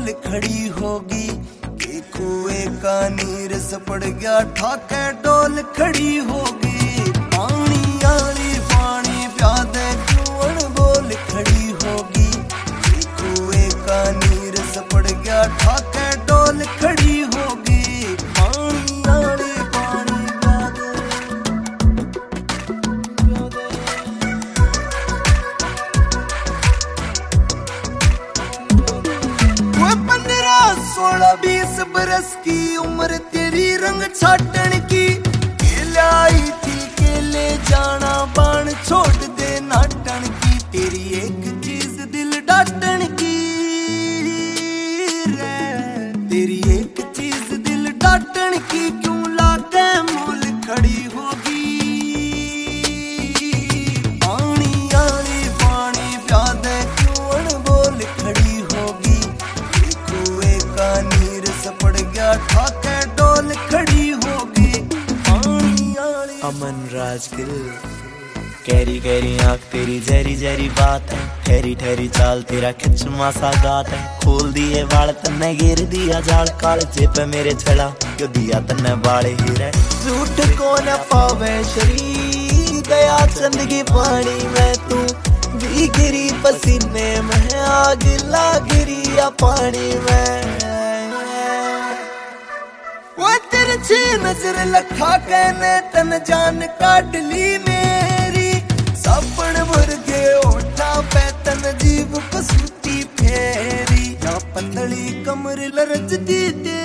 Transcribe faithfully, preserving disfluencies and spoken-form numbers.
बोल खड़ी होगी कि कुएं का नीर सपड़ गया ठाके डोल खड़ी होगी। पानी आली पानी प्यादे क्यों अनबोल खड़ी होगी कि कुएं का नीर सपड़ गया ठाके डोल खड़ी होगी। पानी आली पानी प्यादे वो पंद्रह सोलह बीस बरस की उम्र तेरी रंग छाटन की। केले आई थी केले जाना बाण छोड़ दे नाटन की। तेरी एक चीज दिल डाटन की रे, तेरी एक चीज दिल डाटन की। क्यों लाके मूल खड़ी होगी। पानी आली पानी प्यादे क्यों अनबोल खड़ी होगी। कुएं का नीर सपड़ गया ठाके डोल खड़ी होगी। पानी आली अमन राजगिल कैरी कैरी आँख तेरी जहरी जहरी बात है। ठहरी ठहरी चाल तेरा खिचमा सा गात है। खोल दिए वाल तन्ने गिर दिया जाल काल पे मेरे छड़ा क्यों दिया तन्ने बाड़े ही रह। झूठ को न पावे शरीर दया चंद की पानी में तू भी गिरी पसीने में आग ला गिरी या पानी में। वो तिरछी नजर लखा कहने तन जान काट ली मेरी। सपन भर के ओठा पे तन जीव कसूती फेरी। या पतली कमर लरज दी